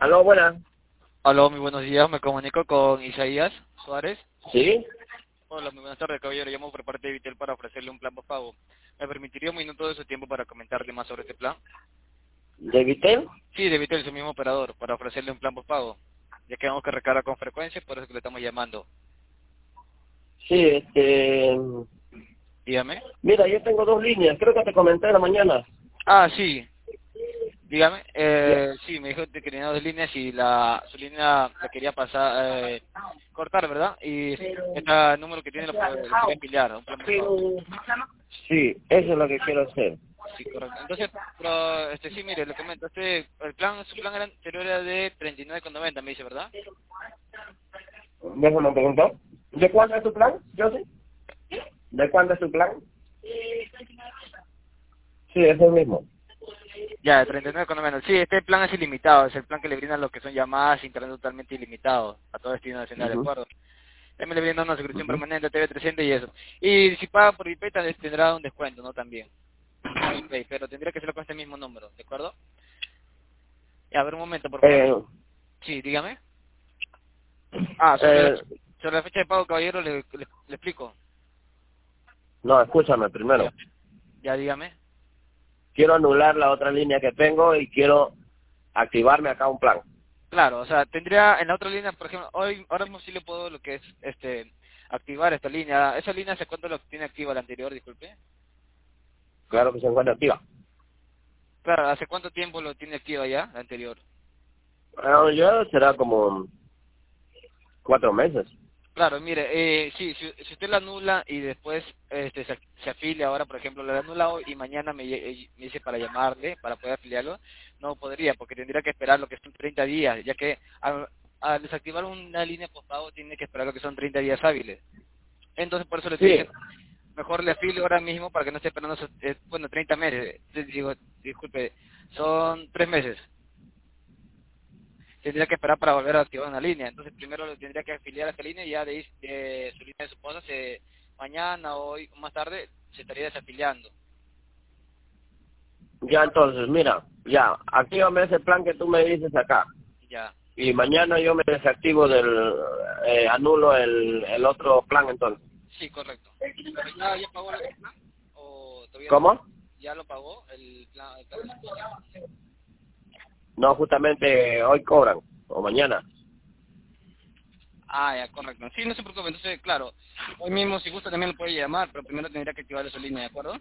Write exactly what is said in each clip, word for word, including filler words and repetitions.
Aló, buenas. Aló, muy buenos días, me comunico con Isaías Suárez. ¿Sí? Hola, muy buenas tardes, caballero. Llamo por parte de Vitel para ofrecerle un plan postpago. ¿Me permitiría un minuto de su tiempo para comentarle más sobre este plan? ¿De Vitel? Sí, de Vitel, su mismo operador, para ofrecerle un plan postpago. Ya que vamos que recarga con frecuencia, por eso que le estamos llamando. Sí, este... Dígame. Mira, yo tengo dos líneas, creo que te comenté en la mañana. Ah, sí, dígame. Ya. Eh, sí, me dijo que tenía dos líneas y la su línea la quería pasar, eh, cortar, ¿verdad? Y este número que tiene lo, puede- lo quería afiliar a un plan postpago. Sí, eso es lo que quiero hacer. Sí, correcto. Entonces, pero, este, sí, mire, le comento, este, el plan, su plan era anterior era de treinta y nueve con noventa, me dice, ¿verdad? Déjame preguntar. ¿De cuándo es tu plan, José? ¿De cuándo es tu plan? Sí, es el mismo. Ya, de treinta y nueve con noventa. Sí, este plan es ilimitado, es el plan que le brinda lo que son llamadas, internet totalmente ilimitado a todo destino nacional, ¿de Ujú, acuerdo? También le brinda una suscripción ujú. permanente, T V trescientos y eso. Y si paga por IPay, tal vez tendrá un descuento, ¿no? También. Por IPay, pero tendría que hacerlo con este mismo número, ¿de acuerdo? Ya, a ver un momento, por favor. Eh, Sí, dígame. Ah, sobre la, eh, sobre la fecha de pago, caballero, le, le, le explico. no, escúchame primero. Dígame. Ya, dígame. Quiero anular la otra línea que tengo y quiero activarme acá un plan. Claro, o sea, tendría en la otra línea, por ejemplo, hoy ahora mismo sí le puedo lo que es este activar esta línea. ¿Esa línea hace cuánto lo tiene activa la anterior, disculpe? Claro que se encuentra activa. Claro, ¿hace cuánto tiempo lo tiene activa ya, la anterior? Bueno, ya será como cuatro meses. Claro, mire, eh, sí, si, si usted la anula y después este, se, se afilia ahora, por ejemplo, la anula hoy y mañana me, lle- eh, me dice para llamarle, para poder afiliarlo, no podría, porque tendría que esperar lo que son treinta días, ya que al, al desactivar una línea postpago tiene que esperar lo que son treinta días hábiles. Entonces, por eso le estoy Sí, diciendo, mejor le afilio ahora mismo para que no esté esperando, esos, eh, bueno, treinta meses, eh, digo, disculpe, son tres meses. Tendría que esperar para volver a activar una línea. Entonces, primero lo tendría que afiliar a esta línea y ya de, ahí, de su línea de su esposa, se, mañana o hoy o más tarde, se estaría desafiliando. ya entonces, mira, ya, actívame ese plan que tú me dices acá. Ya. Y mañana yo me desactivo del, eh, anulo el, el otro plan entonces. Sí, correcto. ¿Pero ya, ya pagó el otro plan? ¿O todavía no? ¿Cómo? ¿Ya lo pagó el plan, el plan de su esposa? No, justamente hoy cobran, o mañana. Ah, ya, correcto. Sí, no se preocupe. Entonces, claro, hoy mismo, si gusta, también lo puede llamar, pero primero tendría que activar su línea, ¿de acuerdo?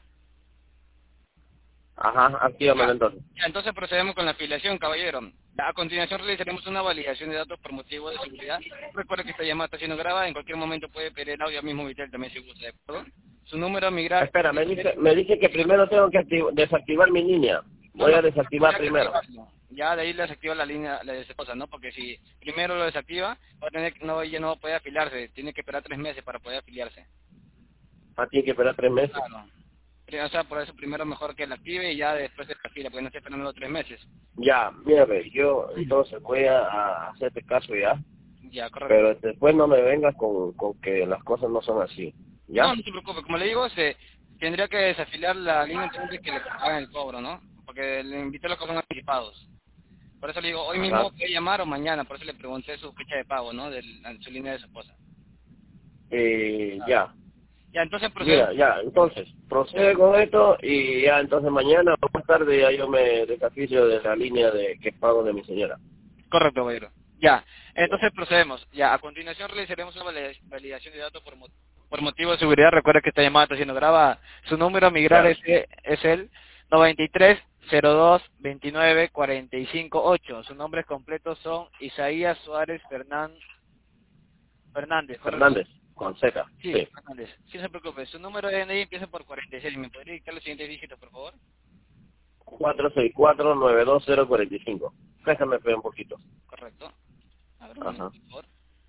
Ajá, actívamelo Ya, entonces. ya, entonces procedemos con la afiliación, caballero. A continuación realizaremos una validación de datos por motivo de seguridad. Recuerde que esta llamada está siendo grabada, en cualquier momento puede pedir el audio mismo Vitel también si gusta, ¿de acuerdo? Su número a migrar... Espera, me dice, me dice que primero tengo que activ- desactivar mi línea. No, Voy no, a desactivar tendría que primero. activarlo. Ya de ahí le desactiva la línea la de su esposa, ¿no? Porque si primero lo desactiva, va a tener, no, ella no puede afiliarse, tiene que esperar tres meses para poder afiliarse. Ah, tiene que esperar tres meses. Claro. O sea, por eso primero mejor que la active y ya después se afila, porque no esté esperando los tres meses. Ya, mira, ve, yo entonces voy a, a hacerte caso ya. Ya, correcto. Pero después no me vengas con, con que las cosas no son así. No, ¿Ya? no se preocupe. Como le digo, se tendría que desafiliar la línea antes que le hagan el cobro, ¿no? Porque le invité a los cobros anticipados. Por eso le digo, hoy mismo Ajá. puede llamar o mañana. Por eso le pregunté su fecha de pago, ¿no? De su línea de su esposa. Eh, Claro. ya. Ya, entonces procedemos. Mira, ya, entonces, procede con esto y ya entonces mañana o más tarde ya yo me desafío de la línea de que pago de mi señora. Correcto, caballero. Ya, Ya. entonces procedemos. Ya, a continuación realizaremos una valida- validación de datos por, mo- por motivo de seguridad. Recuerda que esta llamada está siendo grabada. Su número a migrar Claro. es, es el noventa y tres cero dos veintinueve cuarenta y cinco ocho. Sus nombres completos son Isaías Suárez Fernán, Fernández, ¿correcto? Fernández, con Z. Sí, Sí. Fernández. Sí, no se preocupe. Su número de D N I empieza por cuarenta y seis. ¿Me podría dictar los siguientes dígitos, por favor? cuatro seis cuatro nueve dos cero cuatro cinco. Déjame ver un poquito. Correcto. A ver, un momento, Ajá. por favor.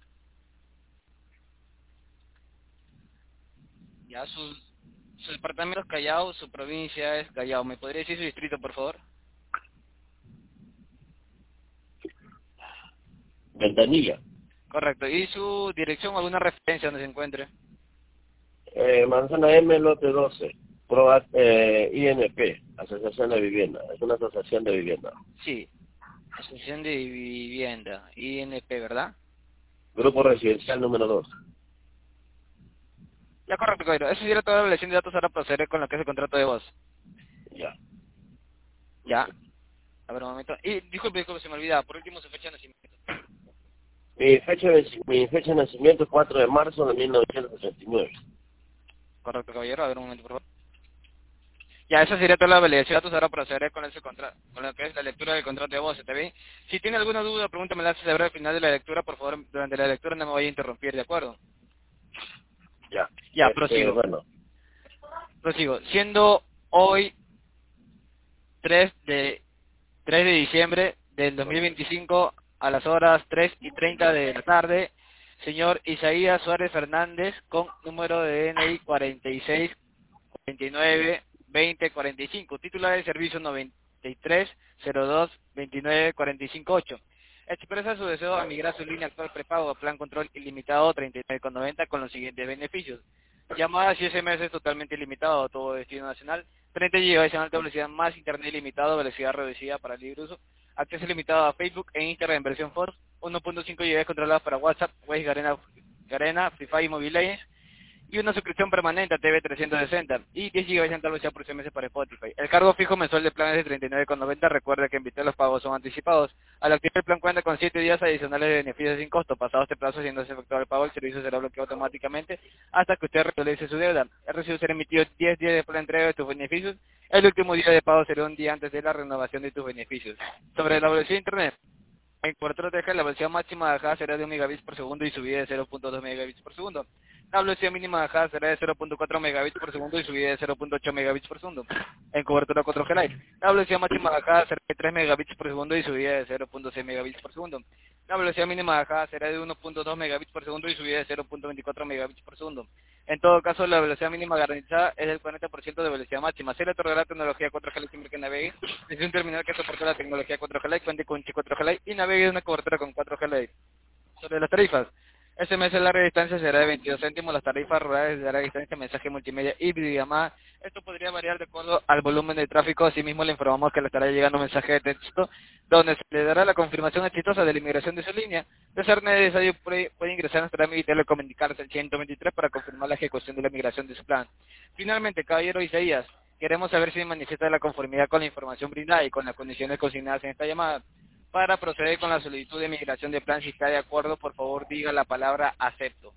Ya, su, su departamento es Callao, su provincia es Callao. ¿Me podría decir su distrito, por favor? Ventanilla. Correcto. ¿Y su dirección o alguna referencia donde se encuentre? Eh, Manzana M, lote doce. Proa, eh, I N P, Asociación de Vivienda. Es una asociación de vivienda. Sí. Asociación de Vivienda, I N P, ¿verdad? Grupo Residencial número dos. Ya, correcto, caballero. Eso sería toda la evaluación de datos. Ahora procederé con lo que es el contrato de voz. Ya. Ya. A ver, un momento. Y, disculpe, disculpe, se me olvidaba. Por último, su fecha de nacimiento. Mi fecha de, venci- mi fecha de nacimiento es cuatro de marzo de mil novecientos sesenta y nueve. Correcto, caballero. A ver, un momento, por favor. Ya, esa sería toda la validación de datos. Ahora procederé con ese contrato, con lo que es la lectura del contrato de voz, ¿está bien? Si tiene alguna duda, pregúntame la sabrá al final de la lectura. Por favor, durante la lectura no me vaya a interrumpir, ¿de acuerdo? Ya. Ya, Este, prosigo. bueno. Prosigo. Siendo hoy tres de tres de diciembre del dos mil veinticinco a las horas tres y treinta de la tarde, señor Isaías Suárez Fernández, con número de D N I cuarenta y seis cuarenta y nueve veinte cuarenta y cinco, titular de servicio noventa y tres cero dos veintinueve cuarenta y cinco ocho. Expresa su deseo de migrar su línea actual prepago a plan control ilimitado treinta y nueve con noventa con los siguientes beneficios: llamadas y S M S totalmente ilimitado a todo destino nacional, treinta gigabytes en alta velocidad más internet ilimitado, velocidad reducida para libre uso, acceso limitado a Facebook e Instagram en versión Force, uno punto cinco gigabytes controlados para WhatsApp, Waze, Garena, Garena, Free Fire y Mobile Legends, y una suscripción permanente a T V trescientos sesenta y diez gigabytes en alta velocidad por S M S para Spotify. El cargo fijo mensual de plan es de treinta y nueve con noventa. Recuerde que en Vitel los pagos son anticipados. Al activar el plan cuenta con siete días adicionales de beneficios sin costo. Pasado este plazo, siendo efectuado el pago, el servicio será bloqueado automáticamente hasta que usted realice su deuda. El recibo será emitido diez días después de la entrega de tus beneficios. El último día de pago será un día antes de la renovación de tus beneficios. Sobre la velocidad de internet, en cobertura de la velocidad máxima de bajada será de un megabits por segundo y subida de cero punto dos megabits por segundo. La velocidad mínima de bajada será de cero punto cuatro megabits por segundo y subida de cero punto ocho megabits por segundo. En cobertura cuatro G Lite, la velocidad máxima de bajada será de tres megabits por segundo y subida de cero punto seis megabits por segundo. La velocidad mínima de bajada será de uno punto dos megabits por segundo y subida de cero punto veinticuatro megabits por segundo. En todo caso, la velocidad mínima garantizada es del cuarenta por ciento de velocidad máxima. Se le otorgará la tecnología cuatro G Lite siempre que navegue desde un terminal que soporte la tecnología cuatro G Lite, cuente con chip cuatro G Lite y navegue en una cobertura con cuatro G Lite. Sobre las tarifas, S M S de larga distancia será de veintidós céntimos, las tarifas rurales de larga distancia, mensaje multimedia y videollamada. Esto podría variar de acuerdo al volumen de tráfico. Asimismo, le informamos que le estará llegando un mensaje de texto donde se le dará la confirmación exitosa de la inmigración de su línea. De ser necesario, puede, puede ingresar a nuestra amiga y telecomunicarse al ciento veintitrés para confirmar la ejecución de la migración de su plan. Finalmente, caballero Isaías, queremos saber si manifiesta la conformidad con la información brindada y con las condiciones consignadas en esta llamada. Para proceder con la solicitud de migración de plan, si está de acuerdo, por favor diga la palabra acepto.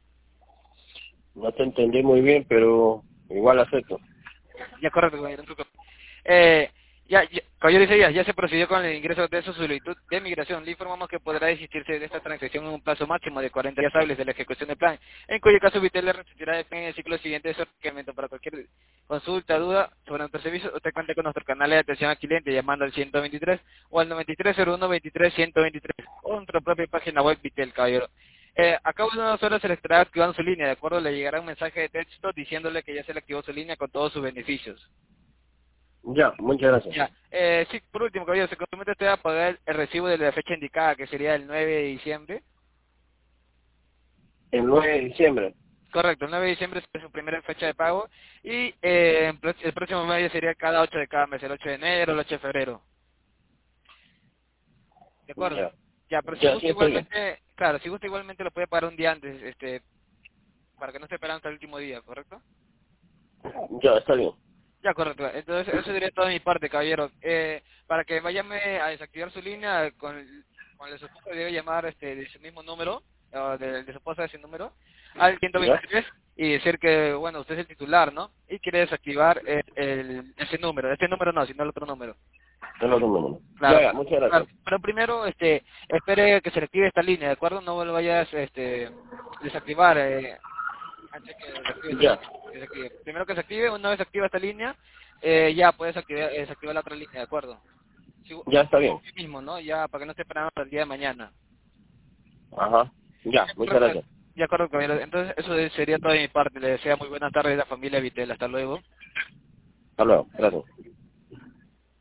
No te entendí muy bien, pero igual acepto. Ya, correcto, caballero. Eh, ya, ya, caballero Isaías, ya se procedió con el ingreso de su solicitud de migración. Le informamos que podrá desistirse de esta transacción en un plazo máximo de cuarenta días hábiles de la ejecución del plan, en cuyo caso Vitel le resistirá de plan en el ciclo siguiente de su requerimiento. Para cualquier consulta, duda sobre nuestro servicio, usted cuenta con nuestro canal de atención al cliente llamando al ciento veintitrés o al noventa y tres cero uno veintitrés ciento veintitrés o nuestra propia página web Vitel, caballero. Eh, a cabo de unas horas se le estará activando su línea, ¿de acuerdo? Le llegará un mensaje de texto diciéndole que ya se le activó su línea con todos sus beneficios. Ya, muchas gracias. Ya, eh, sí, por último, caballero, se compromete usted a pagar el, el recibo de la fecha indicada, que sería el nueve de diciembre. El nueve de diciembre. Correcto, el nueve de diciembre es su primera fecha de pago y eh, el próximo mes sería cada ocho de cada mes, el ocho de enero, el ocho de febrero. ¿De acuerdo? Ya, Ya, pero si ya, gusta sí, estoy bien. igualmente, claro, si gusta igualmente lo puede pagar un día antes, este, para que no esté esperando hasta el último día, ¿correcto? Ya, está bien. Ya, correcto. Entonces, eso sería toda mi parte, caballero. Eh, para que vayame a desactivar su línea, con, con el de su esposa debe llamar este, de su mismo número, o de, de su esposa de ese número, al ciento ¿Ya? veintitrés y decir que, bueno, usted es el titular, ¿no? Y quiere desactivar el, el- ese número. Este número no, sino el otro número. El otro número. Claro. Ya, ya, muchas Claro. gracias. Pero primero, este, espere que se le active esta línea, ¿de acuerdo? No lo vayas, este, desactivar, eh, antes que se active esta Ya, línea, que se active. Primero que se active, una vez se activa esta línea, eh, ya puedes activar, eh, desactivar la otra línea, ¿de acuerdo? Sí, ya está bien. hoy mismo, ¿no? Ya, para que no esté esperando hasta el día de mañana. Ajá. Ya, muchas gracias. De acuerdo, caballero. Entonces, eso sería todo de mi parte. Le deseo muy buenas tardes a la familia Vitel. Hasta luego. Hasta luego. Gracias.